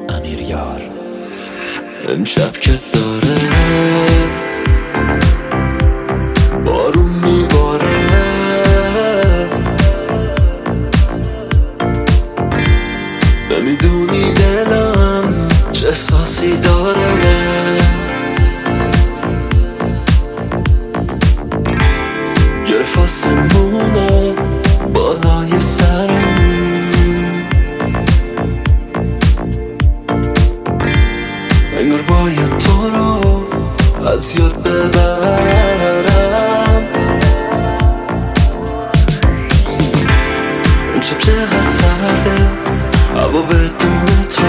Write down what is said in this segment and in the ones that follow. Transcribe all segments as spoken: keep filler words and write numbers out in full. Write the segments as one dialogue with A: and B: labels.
A: امیریار. امشب که داره بارون میباره، نمیدونی دلم چه احساسی داره. گرفت آسمونه بالای سرم، انگار باید تو رو از یاد ببرم. امشب چقدر سرده هوا بدون تو،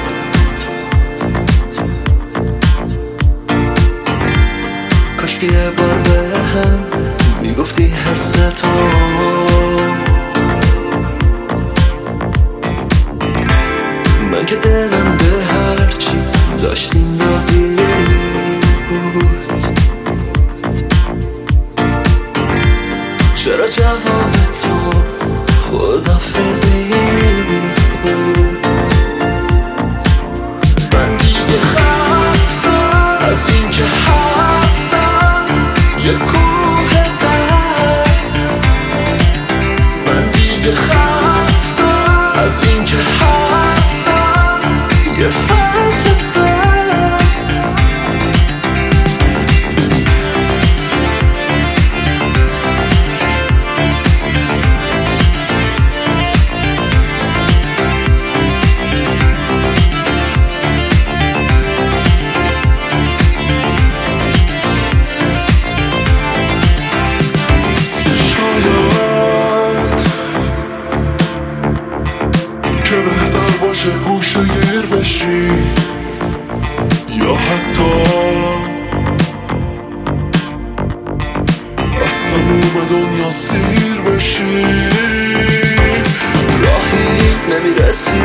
A: کاش که یه بار بهم میگفتی حس تو. من که دلم به هرچی داشتیم راضی بود، چرا جواب تو خداحافظی بود؟ من دیگه خستم از این که هستم یه کوه قلب، من دیگه خستم از این که هستم یه فصل سر. که بهتر باشه گوشه گیر بشی، یا حتی از تموم دنیا سیر بشی. راهی نمیرسی